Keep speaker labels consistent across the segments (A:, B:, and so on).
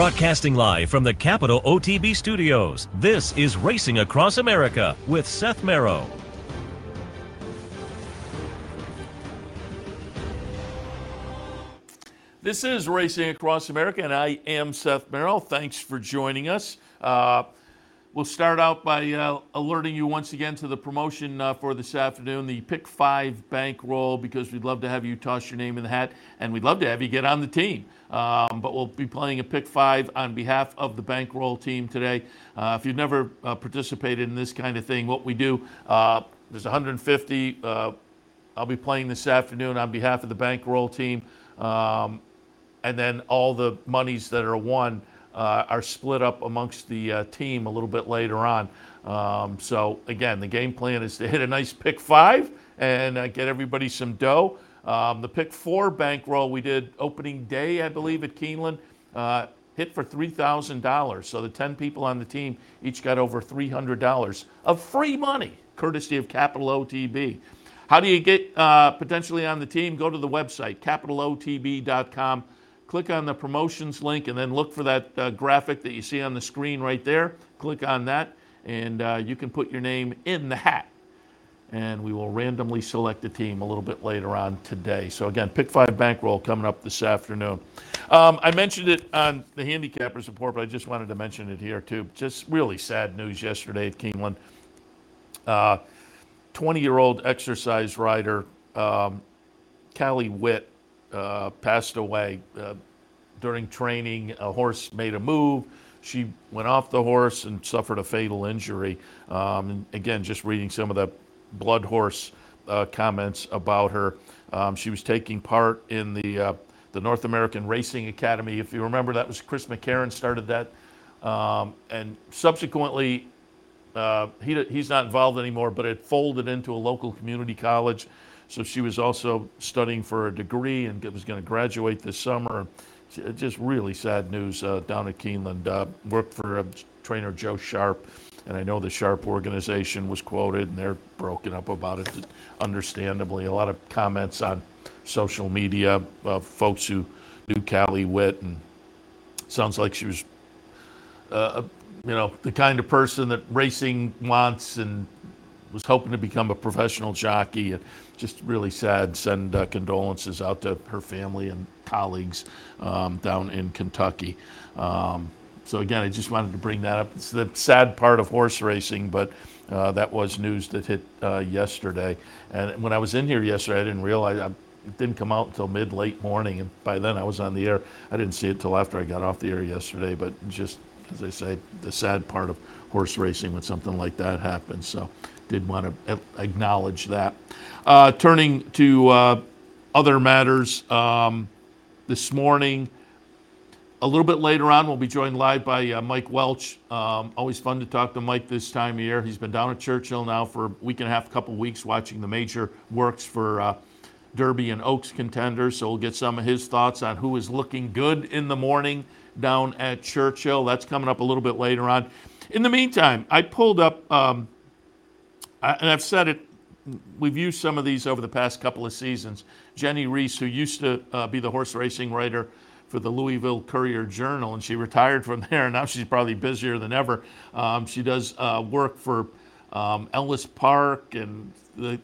A: Broadcasting live from the Capital OTB studios, this is Racing Across America with Seth Merrow.
B: This is Racing Across America, and I am Seth Merrow. Thanks for joining us. We'll start out by alerting you once again to the promotion for this afternoon, the Pick 5 bankroll, because we'd love to have you toss your name in the hat, and we'd love to have you get on the team. But we'll be playing a Pick 5 on behalf of the bankroll team today. If you've never participated in this kind of thing, what we do, there's 150. I'll be playing this afternoon on behalf of the bankroll team. And then all the monies that are won are split up amongst the team a little bit later on. So again, the game plan is to hit a nice Pick 5 and get everybody some dough. The Pick 4 bankroll we did opening day, I believe, at Keeneland, hit for $3,000. So the 10 people on the team each got over $300 of free money, courtesy of Capital OTB. How do you get potentially on the team? Go to the website, capitalotb.com. Click on the promotions link and then look for that graphic that you see on the screen right there. Click on that and you can put your name in the hat. And we will randomly select a team a little bit later on today. So again, Pick 5 bankroll coming up this afternoon. I mentioned it on the Handicappers Report, but I just wanted to mention it here too. Just really sad news yesterday at Keeneland. 20-year-old exercise rider, Callie Witt, passed away during training. A horse made a move. She went off the horse and suffered a fatal injury. And again, just reading some of the Blood Horse comments about her. She was taking part in the North American Racing Academy. If you remember, that was Chris McCarron started that. And subsequently, he's not involved anymore, but it folded into a local community college. So she was also studying for a degree and was going to graduate this summer. Just really sad news down at Keeneland. Worked for trainer Joe Sharp, and I know the Sharp organization was quoted, and they're broken up about it, understandably. A lot of comments on social media of folks who knew Callie Witt, and sounds like she was, the kind of person that racing wants and was hoping to become a professional jockey. And just really sad. Send condolences out to her family and colleagues down in Kentucky. So again, I just wanted to bring that up. It's the sad part of horse racing, but that was news that hit yesterday. And when I was in here yesterday, I didn't realize it didn't come out until late morning, and by then I was on the air. I didn't see it till after I got off the air yesterday, but just, as I say, the sad part of horse racing when something like that happens. So did want to acknowledge that. Turning to other matters, this morning, a little bit later on, we'll be joined live by Mike Welch. Always fun to talk to Mike this time of year. He's been down at Churchill now for a week and a half, couple weeks, watching the major works for Derby and Oaks contenders. So we'll get some of his thoughts on who is looking good in the morning down at Churchill. That's coming up a little bit later on. In the meantime, I pulled up, and I've said it, we've used some of these over the past couple of seasons. Jenny Reese, who used to be the horse racing writer for the Louisville Courier-Journal, and she retired from there, and now she's probably busier than ever. She does work for Ellis Park, and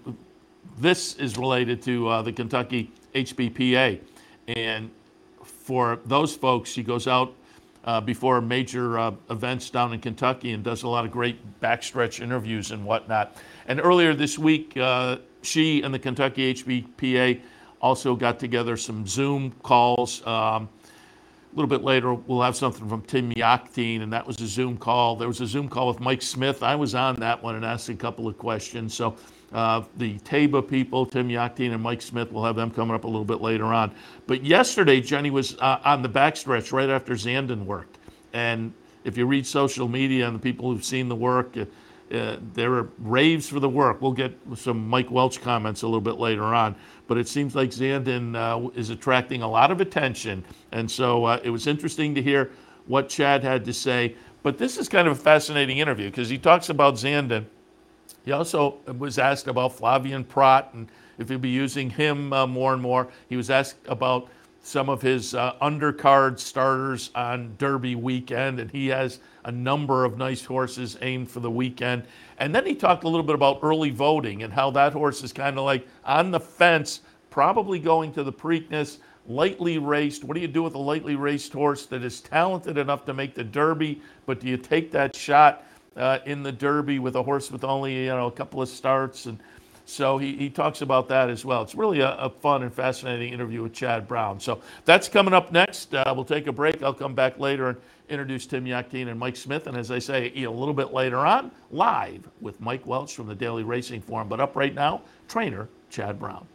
B: this is related to the Kentucky HBPA. And for those folks, she goes out before major events down in Kentucky and does a lot of great backstretch interviews and whatnot. And earlier this week, she and the Kentucky HBPA also got together some Zoom calls. A little bit later, we'll have something from Tim Yachtine, and that was a Zoom call. There was a Zoom call with Mike Smith. I was on that one and asked a couple of questions. So the TABA people, Tim Yachtine and Mike Smith, we'll have them coming up a little bit later on. But yesterday, Jenny was on the backstretch right after Zandon worked. And if you read social media and the people who've seen the work, there are raves for the work. We'll get some Mike Welch comments a little bit later on. But it seems like Zandon is attracting a lot of attention. And so it was interesting to hear what Chad had to say. But this is kind of a fascinating interview because he talks about Zandon. He also was asked about Flavien Prat and if he'll be using him more and more. He was asked about some of his undercard starters on Derby weekend, and he has a number of nice horses aimed for the weekend. And then he talked a little bit about early voting and how that horse is kind of like on the fence, probably going to the Preakness, lightly raced. What do you do with a lightly raced horse that is talented enough to make the Derby, but do you take that shot in the Derby with a horse with only a couple of starts? And so he talks about that as well. It's really a fun and fascinating interview with Chad Brown. So that's coming up next. We'll take a break. I'll come back later and introduce Tim Yaktien and Mike Smith. And as I say, a little bit later on, live with Mike Welch from the Daily Racing Forum. But up right now, trainer Chad Brown.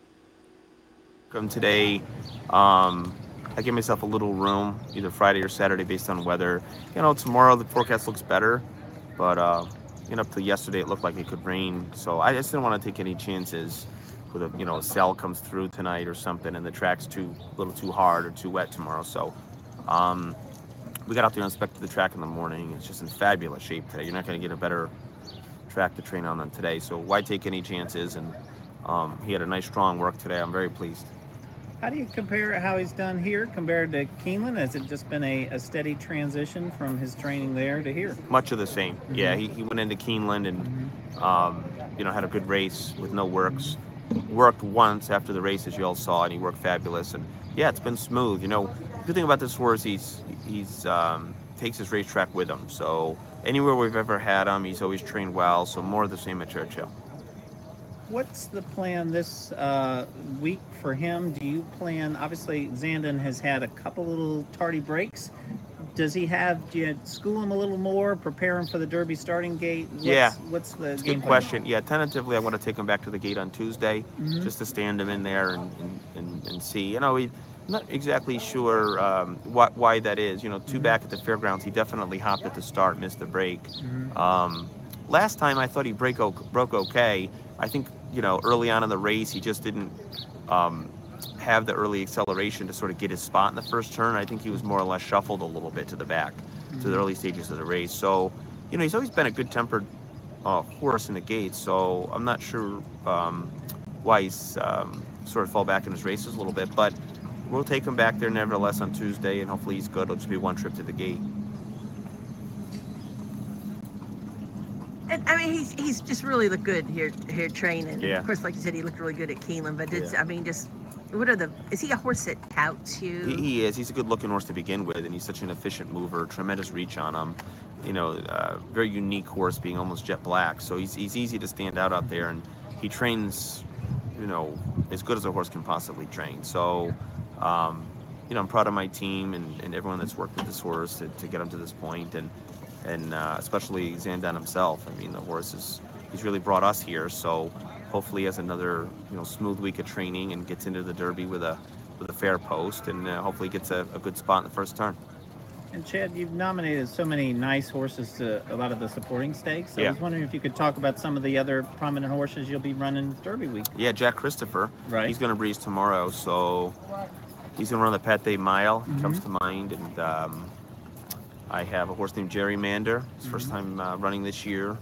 C: Today, I give myself a little room, either Friday or Saturday, based on weather. Tomorrow the forecast looks better, but up to yesterday it looked like it could rain. So I just didn't want to take any chances with a cell comes through tonight or something, and the track's a little too hard or too wet tomorrow. So we got out there and inspected the track in the morning. It's just in fabulous shape today. You're not going to get a better track to train on than today. So why take any chances? And he had a nice strong work today. I'm very pleased.
D: How do you compare how he's done here compared to Keeneland? Has it just been a steady transition from his training there to here?
C: Much of the same. Mm-hmm. Yeah, he went into Keeneland and had a good race with no works. Worked once after the race, as you all saw, and he worked fabulous. And yeah, it's been smooth. The good thing about this horse, he's takes his racetrack with him. So anywhere we've ever had him, he's always trained well. So more of the same at Churchill.
D: What's the plan this week for him? Do you plan, obviously Zandon has had a couple little tardy breaks. Do you school him a little more, prepare him for the Derby starting gate? What's the game plan?
C: Good question. Yeah, tentatively I want to take him back to the gate on Tuesday, just to stand him in there and see. I'm not exactly sure why that is. Back at the fairgrounds, he definitely hopped at the start, missed the break. Last time I thought he broke okay. I think, early on in the race, he just didn't have the early acceleration to sort of get his spot in the first turn. I think he was more or less shuffled a little bit to the back, to the early stages of the race. So, he's always been a good-tempered horse in the gates, so I'm not sure why he's sort of fall back in his races a little bit. But we'll take him back there nevertheless on Tuesday, and hopefully he's good. It'll just be one trip to the gate.
E: I mean, he's just really looked good here training.
C: Yeah.
E: Of course, like you said, he looked really good at Keeneland. But is he a horse that touts you?
C: He is. He's a good-looking horse to begin with, and he's such an efficient mover. Tremendous reach on him. Very unique horse, being almost jet black. So he's easy to stand out there, and he trains, as good as a horse can possibly train. So, I'm proud of my team and everyone that's worked with this horse to get him to this point, and especially Zandon himself. I mean, the horse he's really brought us here. So hopefully he has another smooth week of training and gets into the Derby with a fair post, and hopefully gets a good spot in the first turn.
D: And Chad, you've nominated so many nice horses to a lot of the supporting stakes. So I was wondering if you could talk about some of the other prominent horses you'll be running Derby week.
C: Yeah, Jack Christopher.
D: Right.
C: He's going to breeze tomorrow, so he's going to run the Pathé Mile. Comes to mind, and I have a horse named Gerrymander. His first time running this year.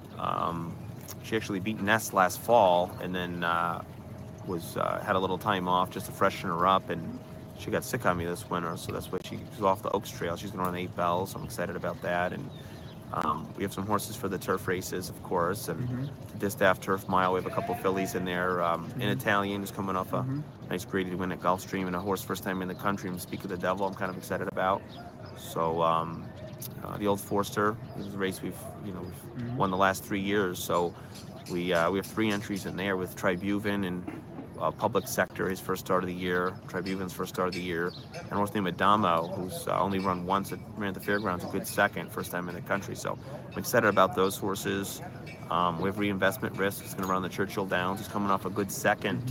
C: She actually beat Nest last fall, and then had a little time off just to freshen her up, and she got sick on me this winter, so that's why she's off the Oaks Trail. She's going to run 8 bells. I'm excited about that, and we have some horses for the turf races, of course, and the Distaff Turf Mile. We have a couple fillies in there. An Italian is coming off a nice graded win at Gulfstream, and a horse first time in the country, and Speak of the Devil, I'm kind of excited about. So the Old Forster is a race we've won the last 3 years. So we have 3 entries in there with Tribuven and Public Sector, his first start of the year, Tribuven's first start of the year, and a horse named Adamo, who's only run once ran at the fairgrounds, a good second, first time in the country. So I'm excited about those horses. We have Reinvestment Risk. He's going to run the Churchill Downs. He's coming off a good second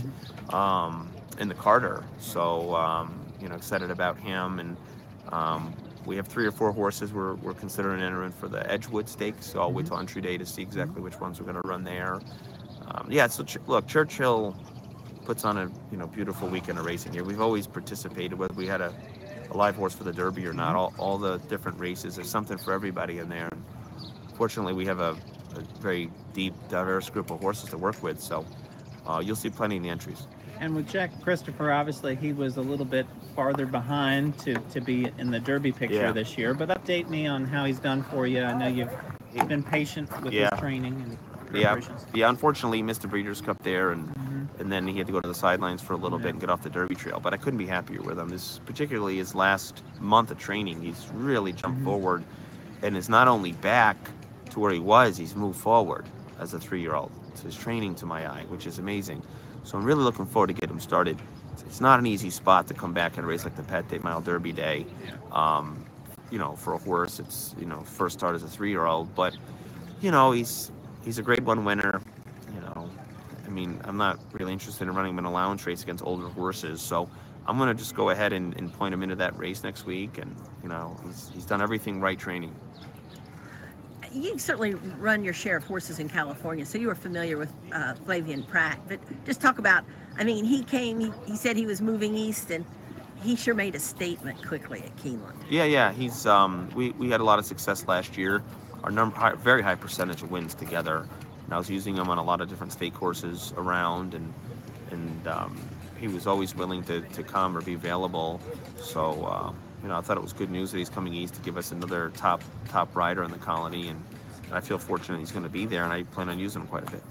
C: in the Carter. So excited about him. And we have 3 or 4 horses we're considering entering for the Edgewood Stakes. So I'll wait till entry day to see exactly which ones we're going to run there. So look, Churchill puts on a beautiful weekend of racing here. We've always participated, whether we had a live horse for the Derby or not. All the different races, there's something for everybody in there. Fortunately, we have a very deep, diverse group of horses to work with, so you'll see plenty in the entries.
D: And with Jack Christopher, obviously he was a little bit farther behind to be in the Derby picture
C: Yeah.
D: this year. But update me on how he's done for you. I know you've been patient with his
C: Yeah.
D: training and
C: Yeah,
D: preparations.
C: yeah. Unfortunately, he missed the Breeders' Cup there, and then he had to go to the sidelines for a little bit and get off the Derby trail. But I couldn't be happier with him. This, particularly his last month of training, he's really jumped forward, and is not only back to where he was, he's moved forward as a 3-year-old. So his training, to my eye, which is amazing. So I'm really looking forward to get him started. It's not an easy spot to come back and race like the Pate Mile Derby Day. You know, for a horse, it's, you know, first start as a 3-year-old, but you know, he's a Grade 1 winner. You know, I mean, I'm not really interested in running him an allowance race against older horses, so I'm going to just go ahead and point him into that race next week. And, you know, he's done everything right training.
E: You certainly run your share of horses in California, so you are familiar with Flavian Pratt. But just talk about, I mean, he came, he said he was moving east, and he sure made a statement quickly at Keeneland.
C: Yeah, he's we had a lot of success last year. Our very high percentage of wins together. And I was using him on a lot of different state courses around, and he was always willing to come or be available. So you know, I thought it was good news that he's coming east to give us another top rider in the colony, and I feel fortunate he's going to be there, and I plan on using him quite a bit.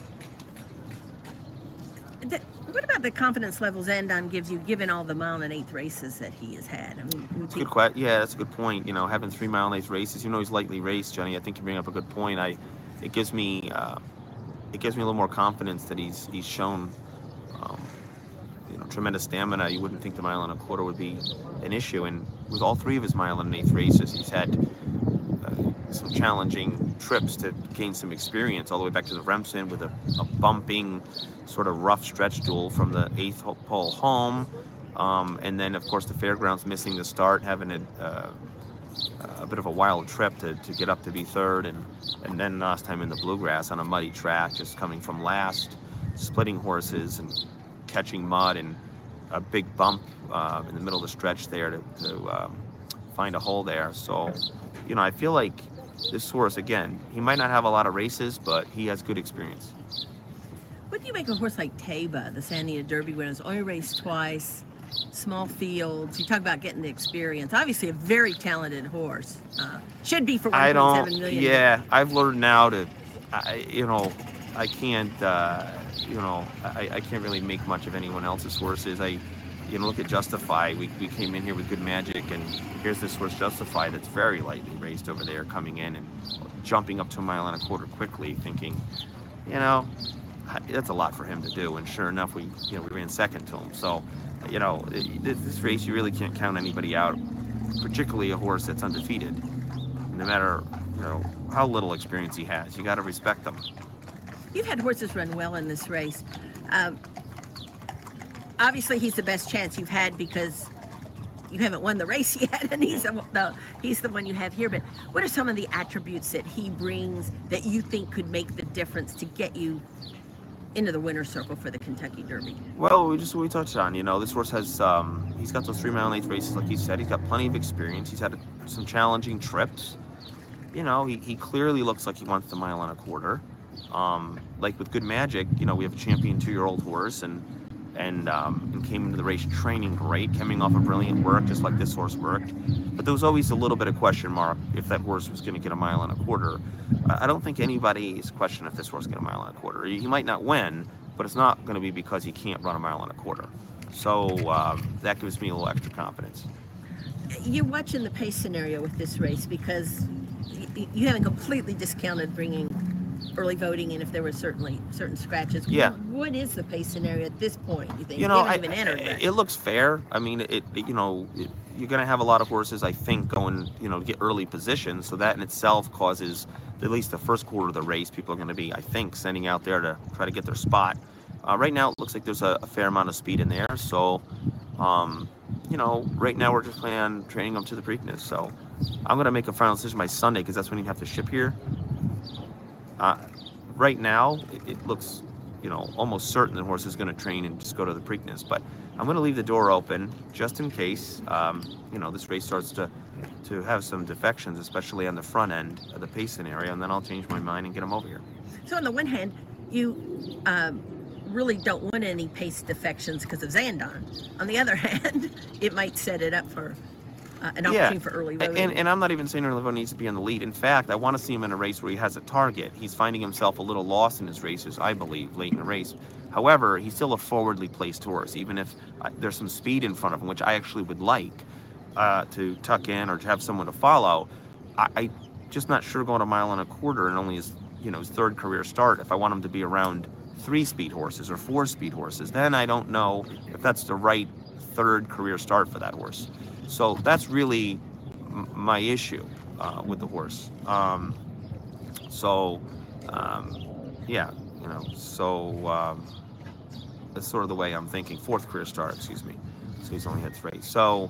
E: What about the confidence level Zandon gives you, given all the mile and eighth races that he has had? I mean,
C: That's a good question. Yeah, that's a good point. You know, having 3 mile and eighth races, you know, he's lightly raced, Johnny. I think you bring up a good point. It gives me a little more confidence that he's shown, you know, tremendous stamina. You wouldn't think the mile and a quarter would be an issue, and with all 3 of his mile and eighth races, he's had some challenging trips to gain some experience, all the way back to the Remsen with a bumping, sort of rough stretch duel from the 8th pole home, and then of course the fairgrounds missing the start, having a bit of a wild trip to get up to be 3rd, and then last time in the bluegrass on a muddy track, just coming from last, splitting horses and catching mud, and a big bump in the middle of the stretch there to find a hole there. So, you know, I feel like this horse, again, he might not have a lot of races, but he has good experience.
E: what do you make of a horse like Taba, the San Diego Derby winners, only raced twice, small fields? You talk about getting the experience. Obviously, a very talented horse. Should be for 1.7 million.
C: Yeah, I've learned now to, you know, I can't, you know, I can't really make much of anyone else's horses. You know, look at Justify. We came in here with Good Magic, and here's this horse Justify that's very lightly raced over there, coming in and jumping up to 1.25 miles quickly, thinking, you know, that's a lot for him to do. And sure enough, we ran second to him. So, you know, this race, you really can't count anybody out, particularly a horse that's undefeated. No matter, you know, how little experience he has, you got to respect them.
E: You've had horses run well in this race. Obviously, he's the best chance you've had because you haven't won the race yet, and he's the one you have here. But what are some of the attributes that he brings that you think could make the difference to get you into the winner's circle for the Kentucky Derby?
C: Well, we touched on, you know, this horse has he's got those 3 mile and 8th races, like you said. He's got plenty of experience. He's had some challenging trips. You know, he clearly looks like he wants the 1.25 miles. Like with Good Magic, you know, we have a champion 2-year-old horse, and came into the race training great, coming off a brilliant work, just like this horse worked. But there was always a little bit of question mark if that horse was going to get 1.25 miles. I don't think anybody's questioning if this horse get 1.25 miles. He might not win, but it's not going to be because he can't run 1.25 miles. So that gives me a little extra confidence.
E: You're watching the pace scenario with this race because you haven't completely discounted bringing early voting in if there were certain scratches.
C: Yeah.
E: What is the pace scenario at this point, you think?
C: You know,
E: It
C: it looks fair. I mean, you know, you're going to have a lot of horses, I think, going, you know, to get early positions. So that in itself causes, at least the first quarter of the race, people are going to be, I think, sending out there to try to get their spot. Right now, it looks like there's a fair amount of speed in there. So, you know, right now we're just planning on training them to the Preakness. So I'm going to make a final decision by Sunday because that's when you have to ship here. Right now, it looks, you know, almost certain the horse is going to train and just go to the Preakness. But I'm going to leave the door open just in case, you know, this race starts to have some defections, especially on the front end of the pace scenario, and then I'll change my mind and get them over here.
E: So on the one hand, you really don't want any pace defections because of Zandon. On the other hand, it might set it up for an opportunity for early voting.
C: And I'm not even saying early voting needs to be on the lead. In fact, I want to see him in a race where he has a target. He's finding himself a little lost in his races, I believe, late in the race. However, he's still a forwardly placed horse, even if there's some speed in front of him, which I actually would like to tuck in or to have someone to follow. I just not sure going a mile and a quarter and only his third career start. If I want him to be around 3-speed horses or 4-speed horses, then I don't know if that's the right third career start for that horse. So that's really my issue with the horse. That's sort of the way I'm thinking. Fourth career start, excuse me. So he's only had 3. So,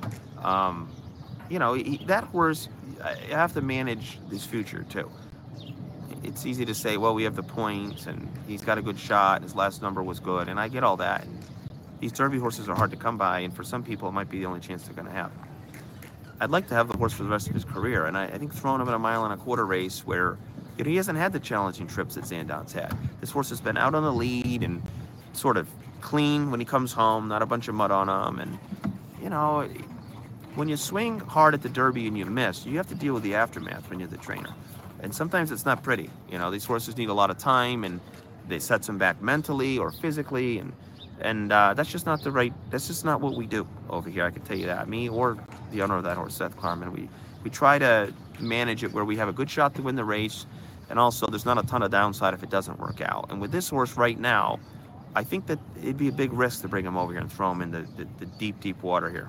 C: that horse, I have to manage his future too. It's easy to say, well, we have the points and he's got a good shot. His last number was good. And I get all that. And these Derby horses are hard to come by. And for some people, it might be the only chance they're going to have. I'd like to have the horse for the rest of his career. And I think throwing him in a mile and a quarter race where he hasn't had the challenging trips that Zandon's had. This horse has been out on the lead and sort of clean when he comes home, not a bunch of mud on him. And, when you swing hard at the Derby and you miss, you have to deal with the aftermath when you're the trainer. And sometimes it's not pretty. These horses need a lot of time and they set them back mentally or physically. And that's just not that's just not what we do over here. I can tell you that. Me or the owner of that horse, Seth Klarman, we try to manage it where we have a good shot to win the race. And also there's not a ton of downside if it doesn't work out. And with this horse right now, I think that it'd be a big risk to bring him over here and throw him in the deep, deep water here.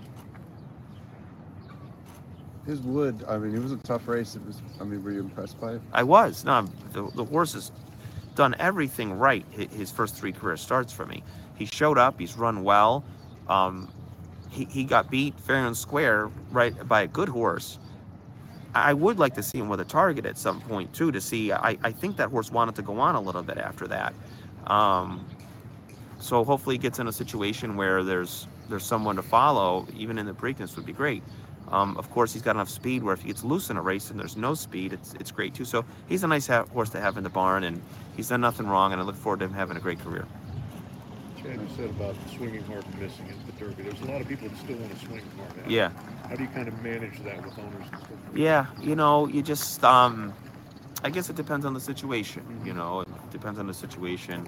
F: His Wood, it was a tough race. Were you impressed by it?
C: I was. No, the horse has done everything right his first 3 career starts for me. He showed up. He's run well. He got beat fair and square right by a good horse. I would like to see him with a target at some point too to see. I think that horse wanted to go on a little bit after that. So hopefully he gets in a situation where there's someone to follow, even in the Preakness would be great. Of course, he's got enough speed where if he gets loose in a race and there's no speed, it's great too. So he's a nice horse to have in the barn, and he's done nothing wrong, and I look forward to him having a great career.
G: Chad, you said about swinging hard and missing at the Derby. There's a lot of people that still want to swing hard.
C: Yeah.
G: How do you kind of manage that with owners and stuff?
C: Yeah, you just, I guess it depends on the situation, it depends on the situation.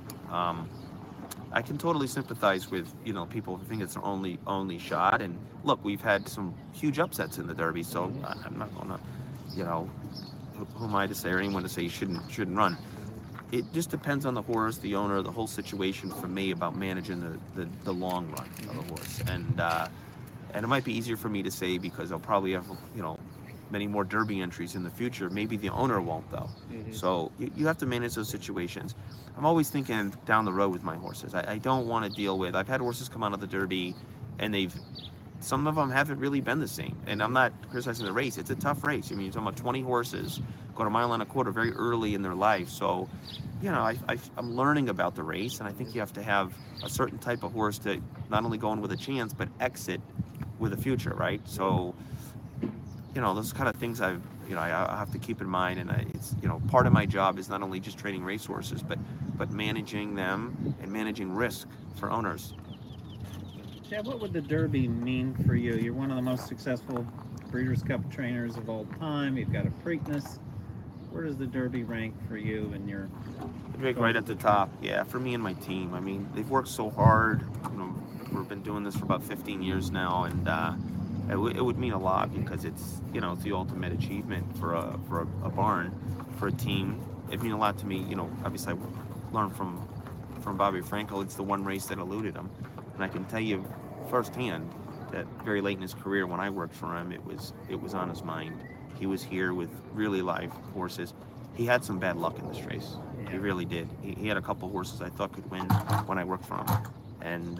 C: I can totally sympathize with, people who think it's their only shot. And look, we've had some huge upsets in the Derby, so I'm not going to, who am I to say or anyone to say you shouldn't run. It just depends on the horse, the owner, the whole situation for me about managing the long run of the horse. And it might be easier for me to say because I'll probably have, many more Derby entries in the future. Maybe the owner won't though. Mm-hmm. So you have to manage those situations. I'm always thinking down the road with my horses. I don't want to deal with, I've had horses come out of the Derby and some of them haven't really been the same. And I'm not criticizing the race. It's a tough race. You're talking about 20 horses going a mile and a quarter very early in their life. So, I'm learning about the race, and I think you have to have a certain type of horse to not only go in with a chance, but exit with a future, right? So, those kind of things I have to keep in mind, and it's part of my job is not only just training racehorses, but managing them and managing risk for owners.
D: Chad, what would the Derby mean for you? You're one of the most successful Breeders' Cup trainers of all time. You've got a Preakness. Where does the Derby rank for you and your?
C: Rank right at the top. Yeah, for me and my team. They've worked so hard. We've been doing this for about 15 years now, and it would mean a lot because it's it's the ultimate achievement for a barn, for a team. It'd mean a lot to me. Obviously I learned from Bobby Frankel. It's the one race that eluded him, and I can tell you firsthand that very late in his career when I worked for him, it was on his mind. He was here with really live horses. He had some bad luck in this race. Yeah. He really did. He had a couple horses I thought could win when I worked for him, and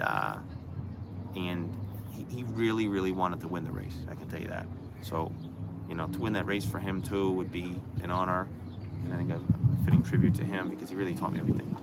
C: he really, really wanted to win the race. I can tell you that. So, to win that race for him too would be an honor, and I think a fitting tribute to him because he really taught me everything.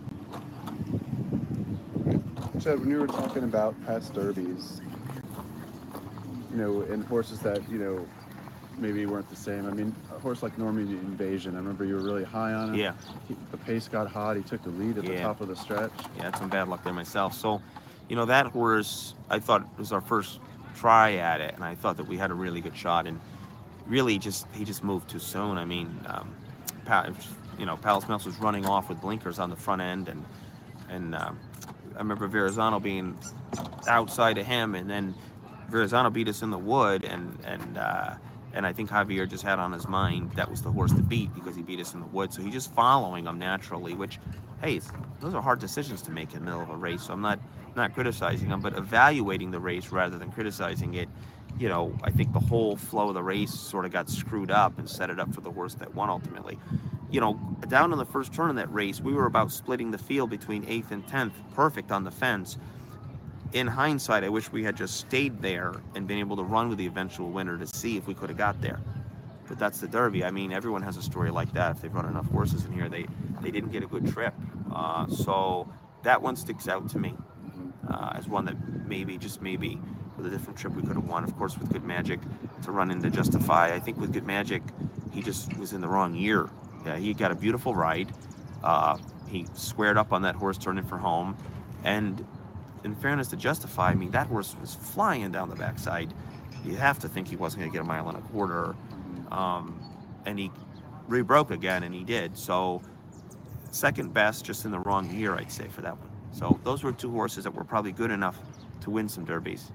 F: Chad, when you were talking about past Derbies, and horses that maybe weren't the same. I mean, a horse like Normandy Invasion, I remember you were really high on him.
C: Yeah.
F: The pace got hot. He took the lead at the
C: Yeah.
F: top of the stretch.
C: Yeah, had some bad luck there myself. So, that horse, I thought was our first try at it, and I thought that we had a really good shot. And really, he just moved too soon. I mean, Palace Mills was running off with blinkers on the front end, and I remember Verrazano being outside of him, and then Verrazano beat us in the wood, and I think Javier just had on his mind that was the horse to beat because he beat us in the wood. So he's just following him naturally, which, hey, those are hard decisions to make in the middle of a race. So I'm not criticizing him, but evaluating the race rather than criticizing it. I think the whole flow of the race sort of got screwed up and set it up for the horse that won ultimately. Down in the first turn of that race, we were about splitting the field between 8th and 10th, perfect on the fence. In hindsight, I wish we had just stayed there and been able to run with the eventual winner to see if we could have got there. But that's the Derby. I mean, everyone has a story like that. If they've run enough horses in here, they didn't get a good trip. So that one sticks out to me as one that maybe, just maybe, with a different trip we could have won. Of course, with Good Magic to run into Justify. I think with Good Magic, he just was in the wrong year. Yeah, he got a beautiful ride. He squared up on that horse turning for home. And in fairness to Justify, I mean, that horse was flying down the backside. You have to think he wasn't going to get 1.25 miles. And he rebroke again, and he did. So second best, just in the wrong year, I'd say, for that one. So those were two horses that were probably good enough to win some derbies.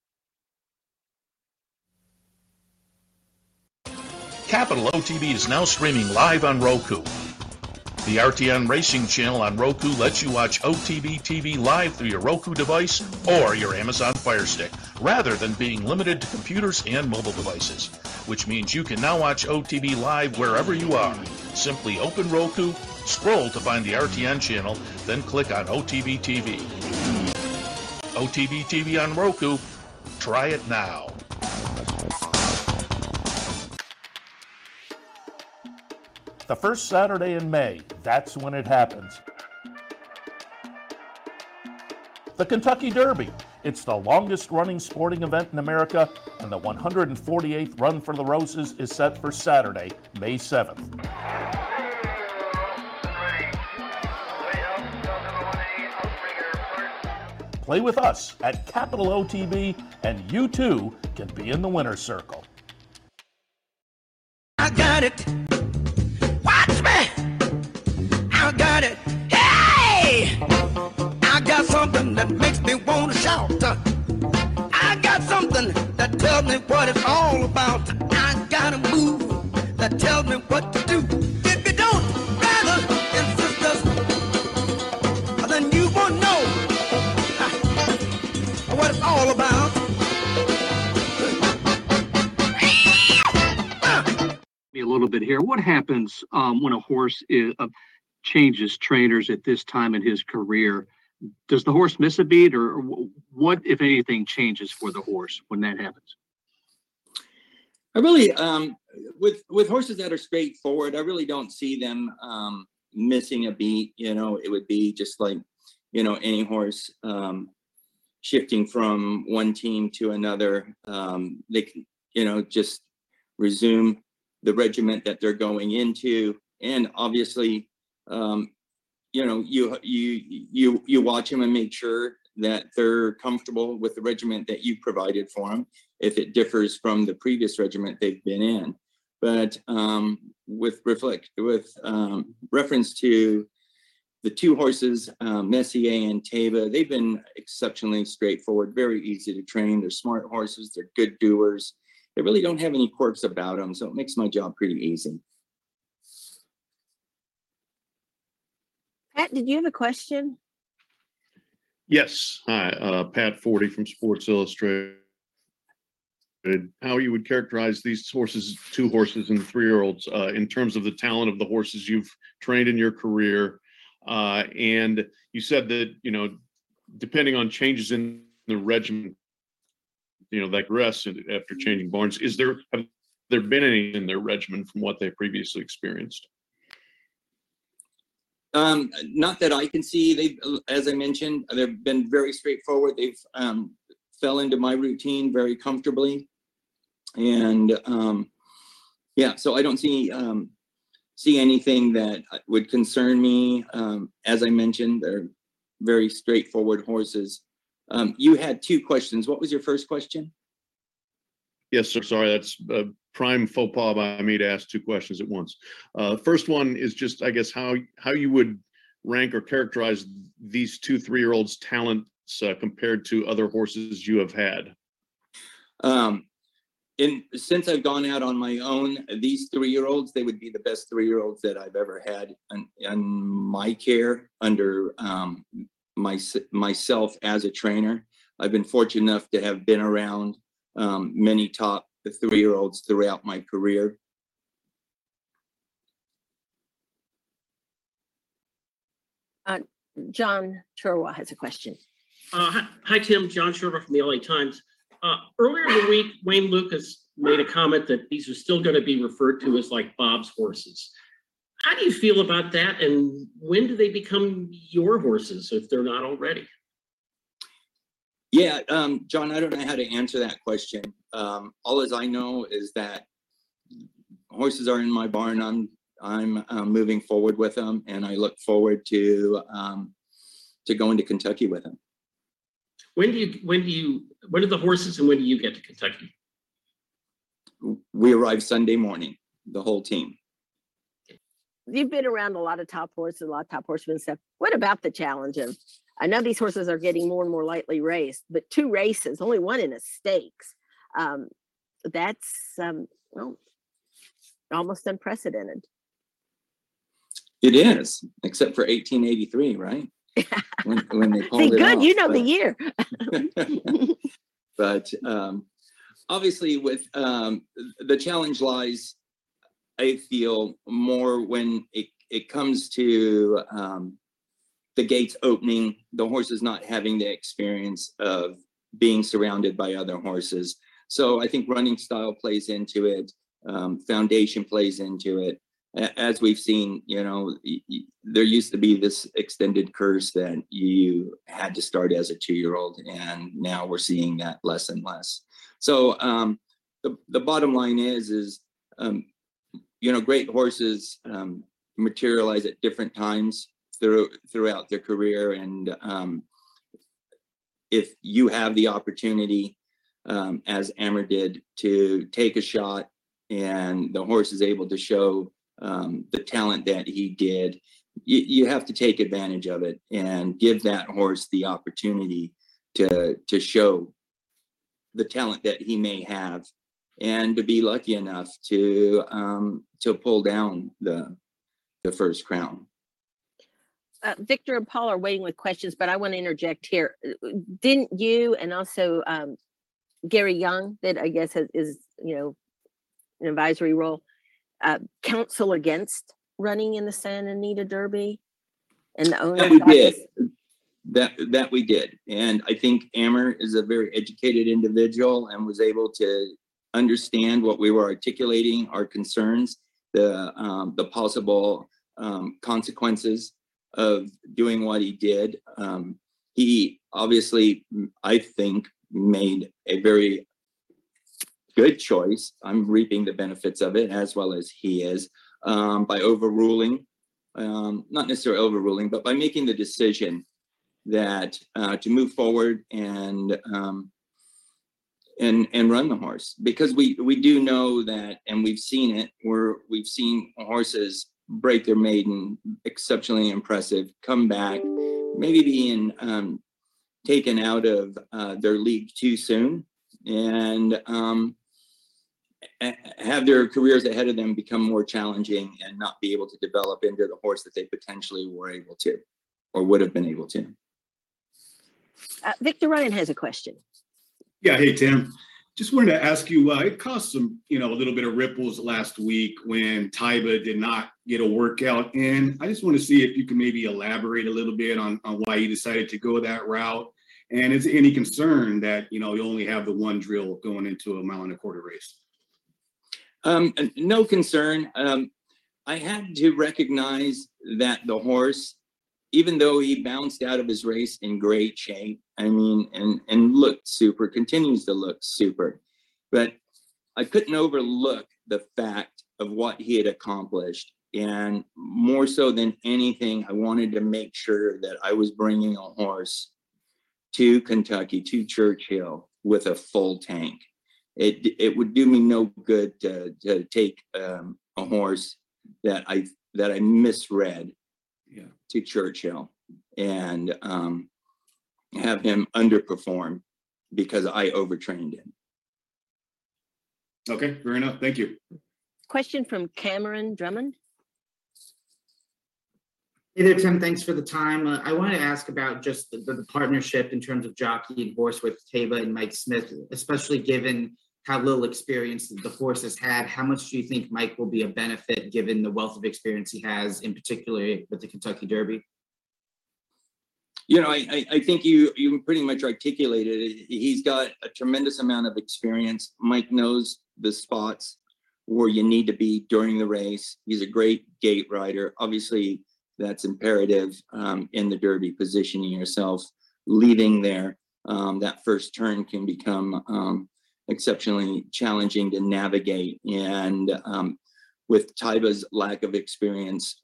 H: Capital OTB is now streaming live on Roku. The RTN Racing channel on Roku lets you watch OTB TV live through your Roku device or your Amazon Fire Stick, rather than being limited to computers and mobile devices, which means you can now watch OTB live wherever you are. Simply open Roku, scroll to find the RTN channel, then click on OTB TV. OTB TV on Roku. Try it now.
B: The first Saturday in May, that's when it happens. The Kentucky Derby. It's the longest running sporting event in America, and the 148th Run for the Roses is set for Saturday, May 7th. Play with us at Capital OTB, and you too can be in the winner's circle.
I: I got it. Watch me. I got it. Hey! I got something that makes me want to shout. I got something that tells me what it's all about. I got a move that tells me what to do. If you don't, brothers and sisters, then you won't know what it's all about.
J: A little bit here. What happens when a horse changes trainers at this time in his career? Does the horse miss a beat, or what, if anything, changes for the horse when that happens?
K: I really, with horses that are straightforward, I really don't see them missing a beat. It would be just like, any horse shifting from one team to another. They can, just resume the regiment that they're going into, and obviously, you watch them and make sure that they're comfortable with the regiment that you provided for them, if it differs from the previous regiment they've been in. But with reference to the two horses, Messier and Teva, they've been exceptionally straightforward, very easy to train. They're smart horses. They're good doers. They really don't have any quirks about them, so it makes my job pretty easy.
E: Pat, did you have a question?
G: Yes. Hi, Pat Forty from Sports Illustrated. How you would characterize these horses, 2 horses and 3-year-olds, in terms of the talent of the horses you've trained in your career? And you said that, depending on changes in the regiment, that progress after changing barns. Have there been any in their regimen from what they previously experienced?
K: Not that I can see. They've, as I mentioned, they've been very straightforward. They've fell into my routine very comfortably, and Yeah, so I don't see anything that would concern me. As I mentioned, they're very straightforward horses. You had two questions. What was your first question?
G: Yes, sir. Sorry, that's prime faux pas by me to ask two questions at once. First one is just, I guess, how you would rank or characterize these 2 3-year-olds' talents compared to other horses you have had.
K: Since I've gone out on my own, these 3-year-olds, they would be the best 3-year-olds that I've ever had in my care under myself as a trainer. I've been fortunate enough to have been around many top 3-year-olds throughout my career.
E: John Sherwa has a question.
L: Hi, Tim. John Sherwa from the LA Times. Earlier in the week, Wayne Lukas made a comment that these are still going to be referred to as like Bob's horses. How do you feel about that? And when do they become your horses if they're not already?
K: Yeah, John, I don't know how to answer that question. All as I know is that horses are in my barn. I'm moving forward with them, and I look forward to going to Kentucky with them.
L: When are the horses and when do you get to Kentucky?
K: We arrive Sunday morning, the whole team.
E: You've been around a lot of top horses, a lot of top horsemen and stuff. What about the challenge of, I know these horses are getting more and more lightly raced, but 2 races, only one in a stakes. That's well, almost unprecedented.
K: It is, except for 1883, right? when they pulled it
E: good,
K: off,
E: you know the year.
K: But obviously, with the challenge lies, I feel, more when it comes to the gates opening, the horses not having the experience of being surrounded by other horses. So I think running style plays into it, foundation plays into it. As we've seen, there used to be this extended curse that you had to start as a 2-year-old, and now we're seeing that less and less. So the bottom line is great horses materialize at different times throughout their career, and if you have the opportunity, as Amer did, to take a shot, and the horse is able to show the talent that he did, you have to take advantage of it and give that horse the opportunity to show the talent that he may have, and to be lucky enough to pull down the first crown.
E: Victor and Paul are waiting with questions, but I want to interject here. Didn't you and also Gary Young, that I guess is an advisory role, counsel against running in the Santa Anita Derby? And the owner
K: that we did, and I think Amer is a very educated individual and was able to understand what we were articulating, our concerns, the possible consequences of doing what he did. He obviously, I think, made a very good choice. I'm reaping the benefits of it, as well as he is, by overruling, not necessarily overruling, but by making the decision that to move forward and run the horse, because we do know that, and we've seen it, we've seen horses break their maiden, exceptionally impressive, come back, maybe being taken out of their league too soon, and have their careers ahead of them become more challenging and not be able to develop into the horse that they potentially were able to, or would have been able to.
E: Victor Ryan has a question.
M: Yeah, hey, Tim. Just wanted to ask you, it caused some, a little bit of ripples last week when Taiba did not get a workout in. I just want to see if you can maybe elaborate a little bit on why you decided to go that route. And is there any concern that, you only have the one drill going into a 1.25 mile race?
K: No concern. I had to recognize that the horse, even though he bounced out of his race in great shape, and looked super, continues to look super, but couldn't overlook the fact of what he had accomplished. And more so than anything, I wanted to make sure that I was bringing a horse to Kentucky, to Churchill, with a full tank. It would do me no good to take a horse that I misread to Churchill and have him underperform because I overtrained him.
M: Okay, fair enough. Thank you.
E: Question from Cameron Drummond.
N: Hey there, Tim. Thanks for the time. I wanted to ask about just the partnership in terms of jockey and horse with Taiba and Mike Smith, especially given how little experience the horse has had. How much do you think Mike will be a benefit given the wealth of experience he has, in particular with the Kentucky Derby?
K: You know, I think you pretty much articulated it. He's got a tremendous amount of experience. Mike knows the spots where you need to be during the race. He's a great gate rider. Obviously, that's imperative in the Derby, positioning yourself, leading there. That first turn can become exceptionally challenging to navigate. And with Taiba's lack of experience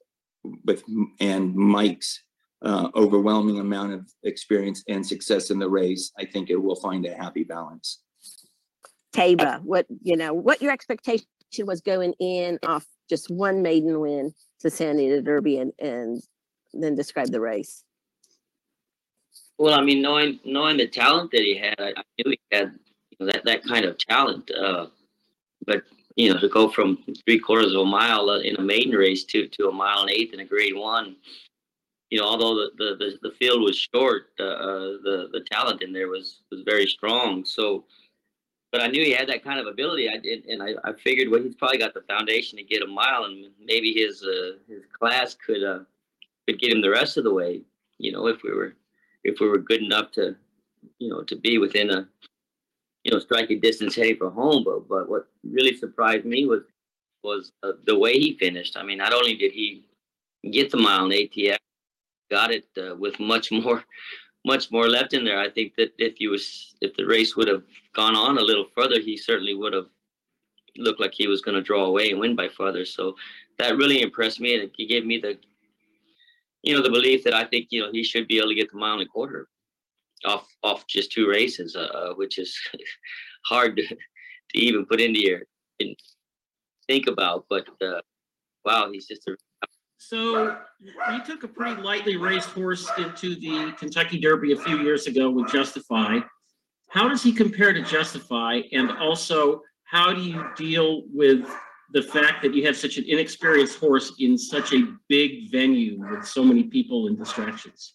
K: and Mike's overwhelming amount of experience and success in the race, I think it will find a happy balance.
E: Taiba, what your expectation was going in off just one maiden win to Santa Anita Derby, and then describe the race.
O: Well, I mean, knowing the talent that he had, I knew he had that kind of talent. But to go from 3/4 of a mile in a maiden race to a mile and 1/8 in a Grade 1, although the field was short, the talent in there was very strong. So, but I knew he had that kind of ability. I figured, well, he's probably got the foundation to get a mile, and maybe his class could get him the rest of the way. If we were good enough to be within a striking distance heading for home. But what really surprised me was the way he finished. I mean, not only did he get the mile in ATF, got it with much more left in there. I think that if the race would have gone on a little further, he certainly would have looked like he was going to draw away and win by further. So that really impressed me, and he gave me the belief that I think he should be able to get the mile and 1/4 off just 2 races, which is hard to even put into your think about. But wow, he's just a.
L: So you took a pretty lightly raced horse into the Kentucky Derby a few years ago with Justify. How does he compare to Justify? And also, how do you deal with the fact that you have such an inexperienced horse in such a big venue with so many people and distractions?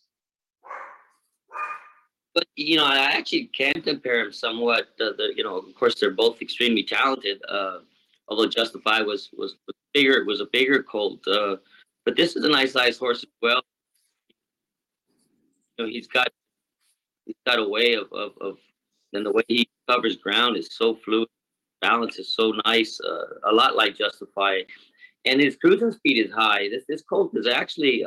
O: But I actually can compare him somewhat. Of course, they're both extremely talented. Although Justify was bigger, it was a bigger colt. But this is a nice sized horse as well. He's got a way of and the way he covers ground is so fluid. Balance is so nice, a lot like Justify, and his cruising speed is high. This colt is actually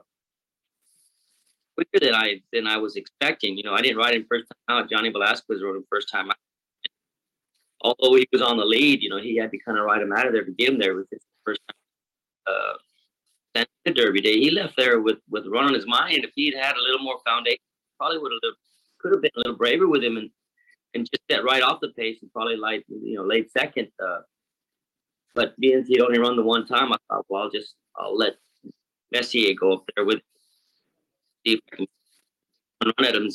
O: quicker than I was expecting. I didn't ride him first time out. Johnny Velasquez rode him first time out. Although he was on the lead, he had to kind of ride him out of there to get him there with his first time. The Derby day, he left there with run on his mind. If he'd had a little more foundation, probably could have been a little braver with him and just get right off the pace and probably late second. But being he'd only run the one time, I thought, well, I'll let Messier go up there with, see if I can run at him.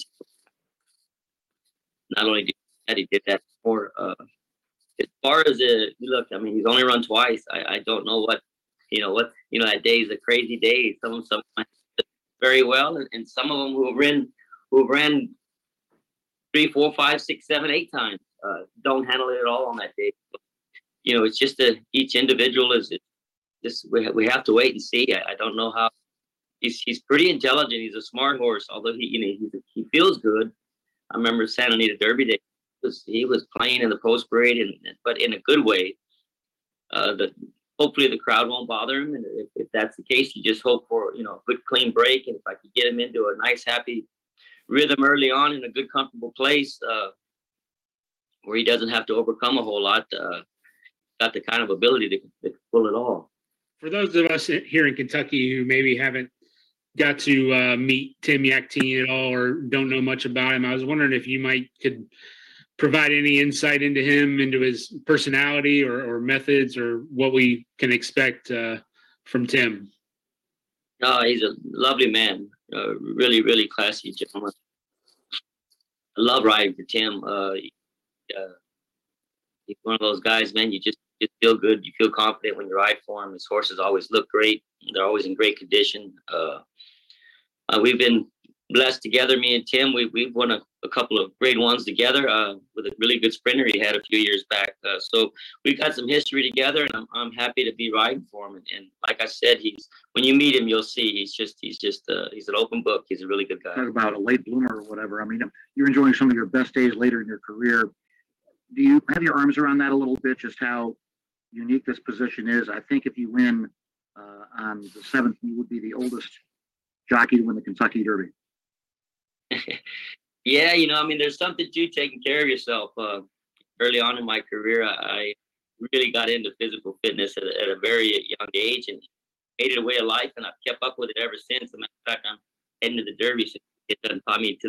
O: Not only did he did that before. As far as look, I mean, he's only run twice. I don't know what. That day is a crazy day. Some very well, and some of them who ran 3, 4, 5, 6, 7, 8 times don't handle it at all on that day. It's just each individual is just we have to wait and see. I don't know how. He's pretty intelligent. He's a smart horse. Although he feels good. I remember Santa Anita Derby day. He was playing in the post parade, but in a good way. Hopefully the crowd won't bother him, and if that's the case, you just hope for a good clean break, and if I could get him into a nice happy rhythm early on in a good comfortable place, where he doesn't have to overcome a whole lot. Got the kind of ability to pull it all.
P: For those of us here in Kentucky who maybe haven't got to meet Tim Yakteen at all or don't know much about him, I was wondering if you could provide any insight into him, into his personality or methods, or what we can expect from Tim.
O: No, he's a lovely man, really, really classy gentleman. I love riding for Tim. He's one of those guys, man, you just feel good. You feel confident when you ride for him. His horses always look great. They're always in great condition. We've been blessed together, me and Tim. We've won a couple of grade ones together with a really good sprinter he had a few years back. So we got some history together, and I'm happy to be riding for him. And like I said, when you meet him, you'll see he's an open book. He's a really good guy.
Q: Talk about a late bloomer or whatever. I mean, you're enjoying some of your best days later in your career. Do you have your arms around that a little bit, just how unique this position is? I think if you win on the 7th, you would be the oldest jockey to win the Kentucky Derby.
O: Yeah, I mean, there's something to taking care of yourself. Early on in my career, I really got into physical fitness at a very young age and made it a way of life, and I've kept up with it ever since. As a matter of fact, I'm heading to the Derby, so get done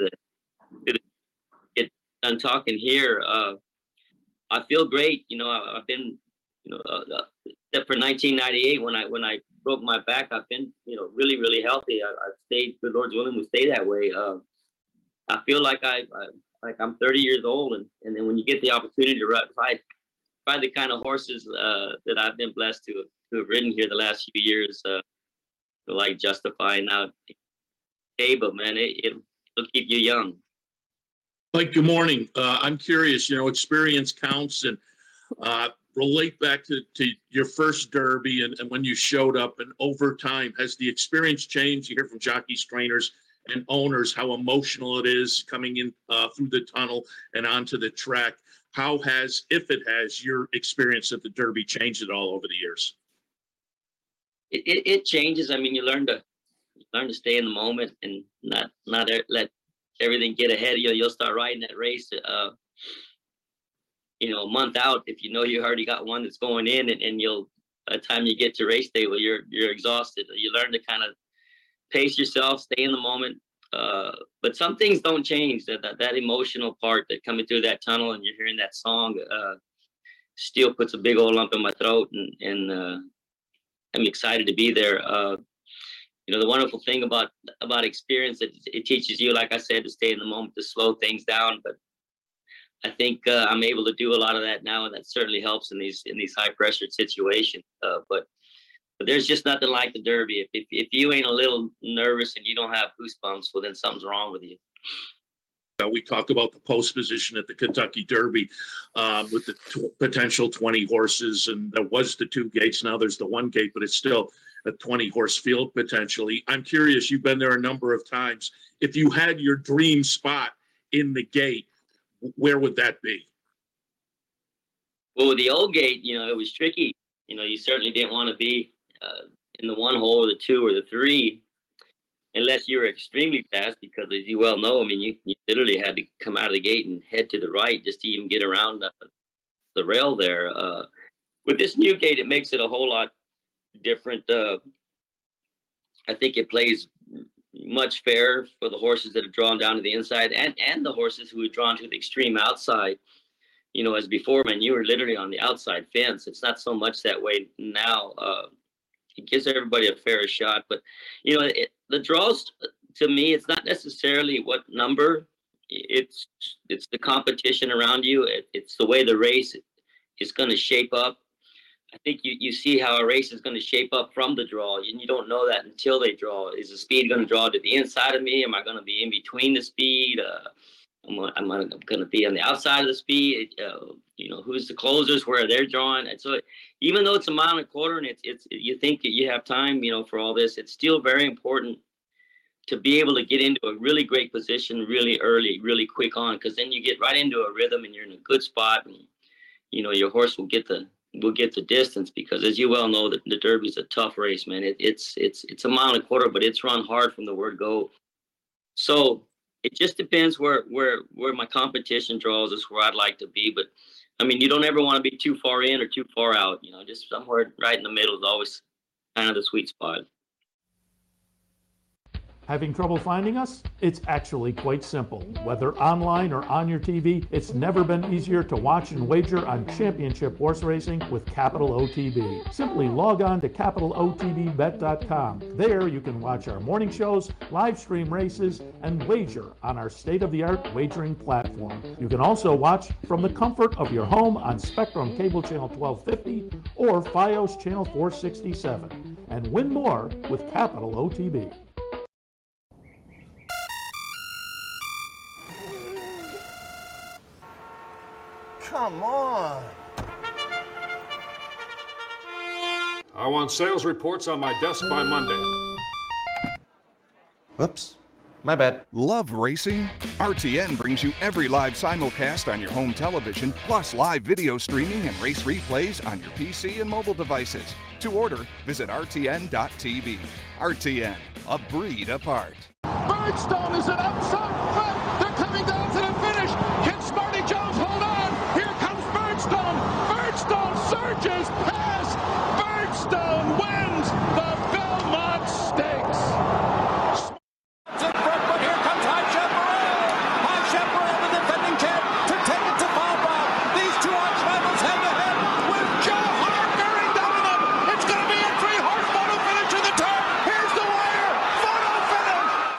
O: done talking here. I feel great. I've been, except for 1998 when I broke my back, I've been, really, really healthy. I've stayed, good Lord's willing, to stay that way. I feel like I'm 30 years old, and then when you get the opportunity to ride the kind of horses that I've been blessed to have ridden here the last few years, like Justify now, but man, it'll keep you young.
H: Mike, good morning. I'm curious, experience counts, and relate back to your first Derby and when you showed up, and over time, has the experience changed? You hear from jockeys, trainers, and owners how emotional it is coming in through the tunnel and onto the track. How has, if it has, your experience at the Derby changed it all over the years?
O: It changes. I mean, you learn to stay in the moment and not let everything get ahead of you. You'll start riding that race, a month out if you know you already got one that's going in, and by the time you get to race day, well, you're exhausted. You learn to kind of pace yourself, stay in the moment. But some things don't change. That emotional part that coming through that tunnel and you're hearing that song still puts a big old lump in my throat, and I'm excited to be there. The wonderful thing about experience, it teaches you, like I said, to stay in the moment, to slow things down. But I think I'm able to do a lot of that now, and that certainly helps in these high pressure situations. But there's just nothing like the Derby. If you ain't a little nervous and you don't have goosebumps, well, then something's wrong with you.
H: We talked about the post position at the Kentucky Derby with the potential 20 horses, and there was the 2 gates. Now there's the 1 gate, but it's still a 20-horse field potentially. I'm curious, you've been there a number of times. If you had your dream spot in the gate, where would that be?
O: Well, with the old gate, it was tricky. You certainly didn't want to be in the 1 hole or the 2 or the 3 unless you were extremely fast, because as you well know, I mean, you literally had to come out of the gate and head to the right just to even get around the rail there. With this new gate, it makes it a whole lot different. I think it plays much fair for the horses that are drawn down to the inside and the horses who are drawn to the extreme outside. As before, man, you were literally on the outside fence. It's not so much that way now. It gives everybody a fair shot. But, the draws, to me, it's not necessarily what number. It's the competition around you. It's the way the race is going to shape up. I think you see how a race is going to shape up from the draw, and you don't know that until they draw. Is the speed going to draw to the inside of me? Am I going to be in between the speed? Am I going to be on the outside of the speed? Who's the closers, where they're drawing? And so even though it's a mile and a quarter and it's you think that you have time, for all this, it's still very important to be able to get into a really great position really early, really quick on, because then you get right into a rhythm and you're in a good spot, and your horse will get the distance, because as you well know, the Derby is a tough race, man. It's a mile and a quarter, but it's run hard from the word go. So it just depends where my competition draws is where I'd like to be. But I mean, you don't ever want to be too far in or too far out. You know, just somewhere right in the middle is always kind of the sweet spot.
B: Having trouble finding us? It's actually quite simple. Whether online or on your TV, it's never been easier to watch and wager on championship horse racing with Capital OTB. Simply log on to capitalotbbet.com. There you can watch our morning shows, live stream races, and wager on our state-of-the-art wagering platform. You can also watch from the comfort of your home on Spectrum Cable Channel 1250 or Fios Channel 467, and win more with Capital OTB.
R: Come on.
S: I want sales reports on my desk by Monday.
R: Whoops. My bad.
T: Love racing? RTN brings you every live simulcast on your home television, plus live video streaming and race replays on your PC and mobile devices. To order, visit rtn.tv. RTN, a breed apart.
I: Birdstone is an outside front. They're coming down to the finish. Can Smarty Jones hold on? Here comes Birdstone. Birdstone surges past. Birdstone wins the Belmont Stakes. In front, but here comes High Chaparral. High Chaparral, the defending champ, to take it to Bob Rob. These two arch rivals head to head with Joe Hart bearing down on them. It's going to be a three-horse photo finish in the turn. Here's the wire. Photo finish.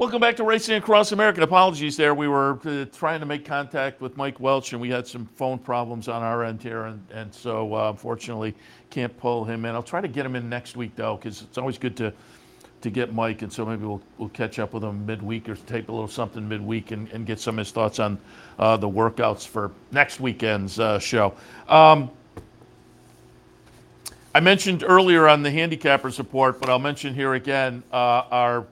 B: Welcome back to Racing Across America. Apologies there. We were trying to make contact with Mike Welch, and we had some phone problems on our end here, and so unfortunately can't pull him in. I'll try to get him in next week, though, because it's always good to get Mike, and so maybe we'll catch up with him midweek or tape a little something midweek and get some of his thoughts on the workouts for next weekend's show. I mentioned earlier on the handicappers report, but I'll mention here again our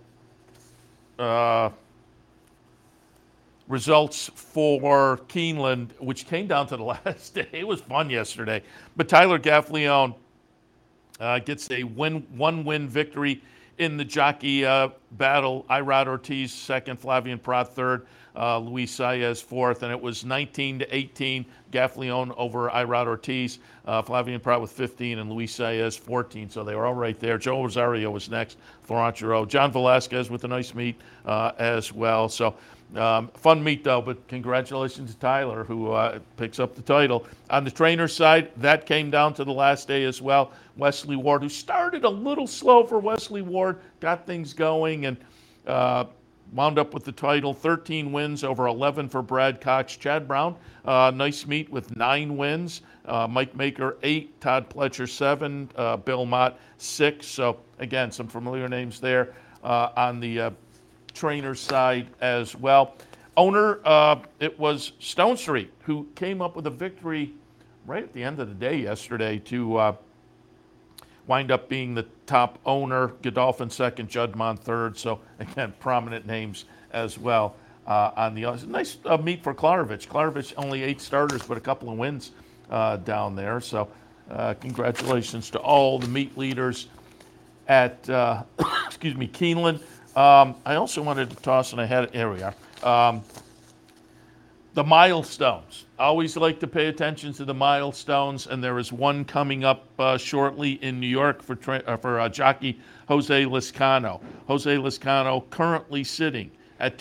B: results for Keeneland, which came down to the last day. It was fun yesterday. But Tyler Gaffalione gets a one-win victory in the jockey battle. Irad Ortiz second, Flavian Prat third, Luis Saez fourth, and it was 19-18. Gaffalione over Irad Ortiz, Flavian Prat with 15, and Luis Saez 14. So they were all right there. Joe Rosario was next, Florent Giraud. John Velasquez with a nice meet as well. So fun meet, though, but congratulations to Tyler, who picks up the title. On the trainer's side, that came down to the last day as well. Wesley Ward, who started a little slow for Wesley Ward, got things going, and wound up with the title. 13 wins over 11 for Brad Cox. Chad Brown, nice meet with 9 wins. Mike Maker 8, Todd Pletcher 7, Bill Mott 6. So again, some familiar names there on the trainer's side as well. Owner, it was Stone Street who came up with a victory right at the end of the day yesterday to wind up being the top owner. Godolphin second, Judmont third. So again, prominent names as well on the other. Nice meet for Klarovich. Klarovich only 8 starters, but a couple of wins down there. So congratulations to all the meet leaders at Keeneland. I also wanted to toss, and I had it, here we are, the milestones. I always like to pay attention to the milestones, and there is one coming up shortly in New York for jockey Jose Lezcano. Jose Lezcano currently sitting at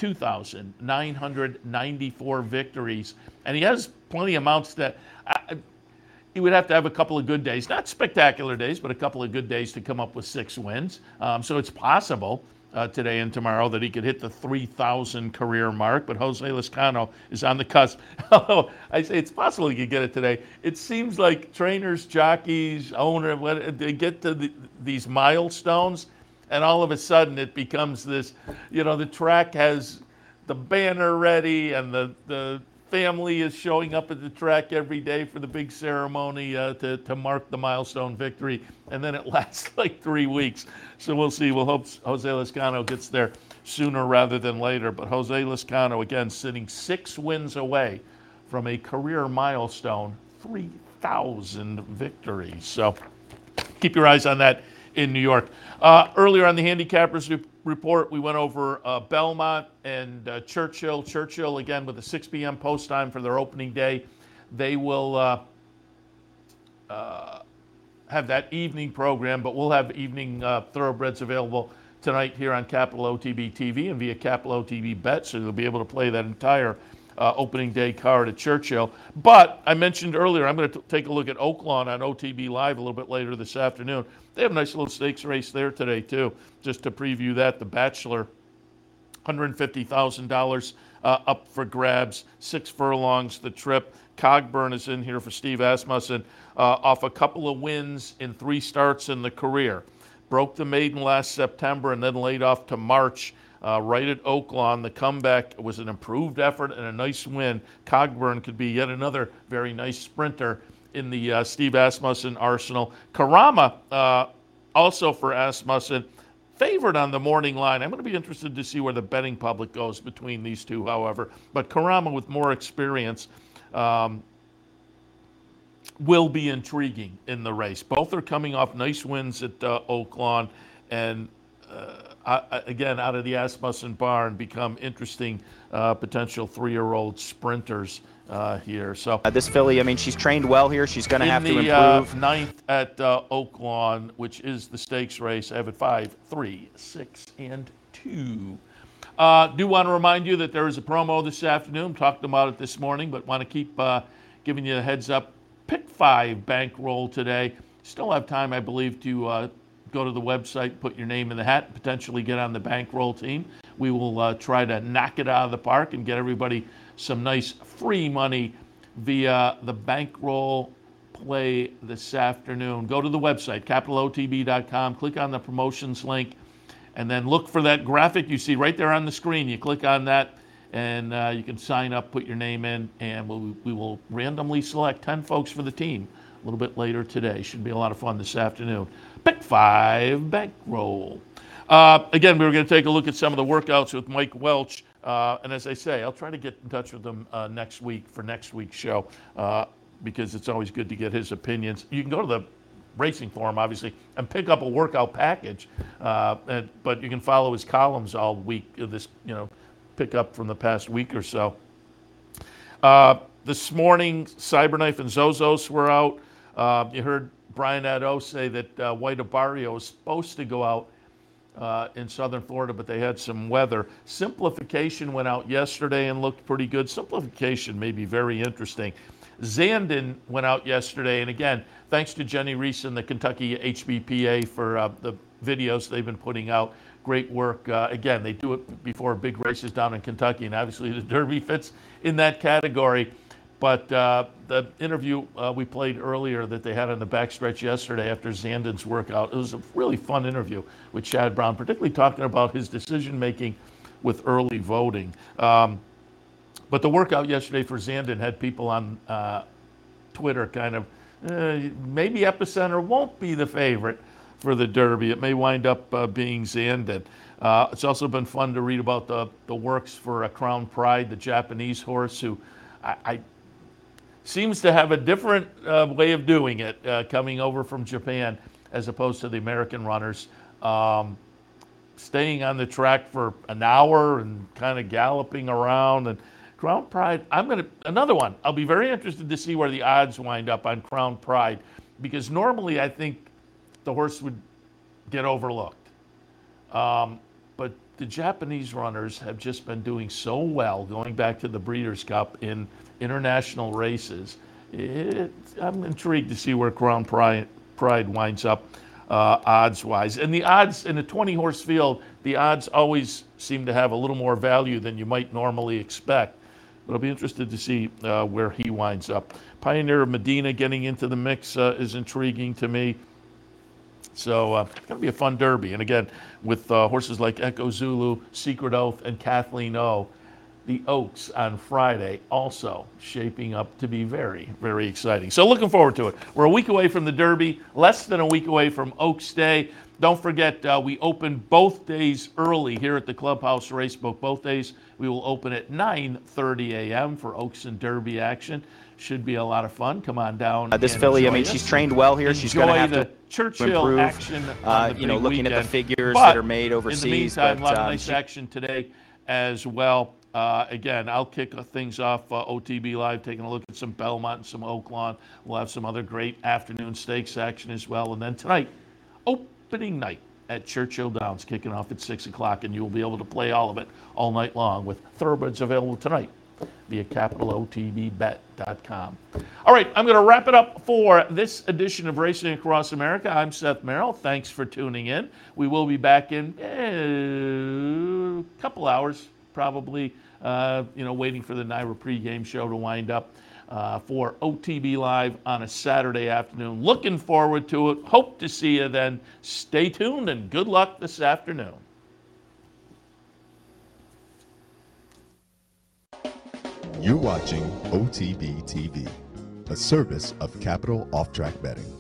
B: 2,994 victories, and he has plenty of mounts that he would have to have a couple of good days, not spectacular days, but a couple of good days to come up with 6 wins. So it's possible today and tomorrow that he could hit the 3,000 career mark, but Jose Lezcano is on the cusp. Although I say it's possible he could get it today. It seems like trainers, jockeys, owner, they get to these milestones, and all of a sudden it becomes this, the track has the banner ready, and the family is showing up at the track every day for the big ceremony to mark the milestone victory, and then it lasts like 3 weeks. So we'll see. We'll hope Jose Lezcano gets there sooner rather than later. But Jose Lezcano, again, sitting 6 wins away from a career milestone, 3,000 victories. So keep your eyes on that in New York. Earlier on the handicappers report, we went over Belmont and Churchill. Churchill, again, with a 6 p.m. post time for their opening day. They will have that evening program, but we'll have evening thoroughbreds available tonight here on Capital OTB TV and via Capital OTB Bet, so you'll be able to play that entire opening day card at Churchill. But I mentioned earlier, I'm going to take a look at Oaklawn on OTB Live a little bit later this afternoon. They have a nice little stakes race there today, too, just to preview that. The Bachelor, $150,000 up for grabs, 6 furlongs the trip. Cogburn is in here for Steve Asmussen off a couple of wins in 3 starts in the career. Broke the maiden last September and then laid off to March right at Oaklawn. The comeback was an improved effort and a nice win. Cogburn could be yet another very nice sprinter in the Steve Asmussen arsenal. Karama, also for Asmussen, favored on the morning line. I'm going to be interested to see where the betting public goes between these two, however. But Karama, with more experience, will be intriguing in the race. Both are coming off nice wins at Oaklawn, and again, out of the Asmussen barn, become interesting potential 3-year-old sprinters here. So
U: this filly, I mean, she's trained well here. She's going to have to improve.
B: In the 9th at Oaklawn, which is the stakes race, I have it 5, 3, 6, and 2. Do want to remind you that there is a promo this afternoon. Talked about it this morning, but want to keep giving you a heads up. Pick 5 bankroll today. Still have time, I believe, to go to the website, put your name in the hat, and potentially get on the bankroll team. we will try to knock it out of the park and get everybody some nice free money via the bankroll play this afternoon. Go to the website, capitalotb.com, click on the promotions link, and then look for that graphic you see right there on the screen. You click on that, and you can sign up, put your name in, and we will randomly select 10 folks for the team a little bit later today. Should be a lot of fun this afternoon. Pick 5 bankroll. Again, we were going to take a look at some of the workouts with Mike Welch. And as I say, I'll try to get in touch with him next week for next week's show because it's always good to get his opinions. You can go to the Racing Forum, obviously, and pick up a workout package. But you can follow his columns all week, pick up from the past week or so. This morning, Cyberknife and Zozos were out. You heard Brian Addo say that White Barrio is supposed to go out in southern Florida, but they had some weather. Simplification went out yesterday and looked pretty good. Simplification may be very interesting. Zandon went out yesterday, and again, thanks to Jenny Reese and the Kentucky HBPA for the videos they've been putting out. Great work. Again, they do it before big races down in Kentucky, and obviously the Derby fits in that category. But the interview we played earlier that they had on the backstretch yesterday after Zandon's workout, it was a really fun interview with Chad Brown, particularly talking about his decision-making with early voting. But the workout yesterday for Zandon had people on Twitter kind of, maybe Epicenter won't be the favorite for the Derby. It may wind up being Zandon. It's also been fun to read about the works for Crown Pride, the Japanese horse, who I seems to have a different way of doing it, coming over from Japan as opposed to the American runners. Staying on the track for an hour and kind of galloping around. And Crown Pride, another one. I'll be very interested to see where the odds wind up on Crown Pride, because normally I think the horse would get overlooked. But the Japanese runners have just been doing so well, going back to the Breeders' Cup in international races. I'm intrigued to see where Crown Pride winds up odds-wise. And the odds in a 20-horse field, the odds always seem to have a little more value than you might normally expect. But I'll be interested to see where he winds up. Pioneer of Medina getting into the mix is intriguing to me. So it's going to be a fun Derby. And again, with horses like Echo Zulu, Secret Oath, and Kathleen O, the Oaks on Friday also shaping up to be very, very exciting. So looking forward to it. We're a week away from the Derby, less than a week away from Oaks Day. Don't forget, we open both days early here at the Clubhouse Racebook. Both days we will open at 9:30 a.m. for Oaks and Derby action. Should be a lot of fun. Come on down.
U: This filly, I mean, she's trained well here. She's going to have to
B: Churchill
U: improve.
B: Action on the big
U: looking
B: weekend.
U: at the figures
B: But
U: that are made overseas.
B: In the meantime, a lot of nice
U: she,
B: action today as well. Again, I'll kick things off OTB Live, taking a look at some Belmont and some Oaklawn. We'll have some other great afternoon stakes action as well. And then tonight, opening night at Churchill Downs, kicking off at 6 o'clock, and you will be able to play all of it all night long with thoroughbreds available tonight via capitalotbbet.com. All right, I'm going to wrap it up for this edition of Racing Across America. I'm Seth Merrill. Thanks for tuning in. We will be back in a couple hours, probably, waiting for the NYRA pregame show to wind up for OTB Live on a Saturday afternoon. Looking forward to it. Hope to see you then. Stay tuned and good luck this afternoon.
A: You're watching OTB TV, a service of Capital Off Track Betting.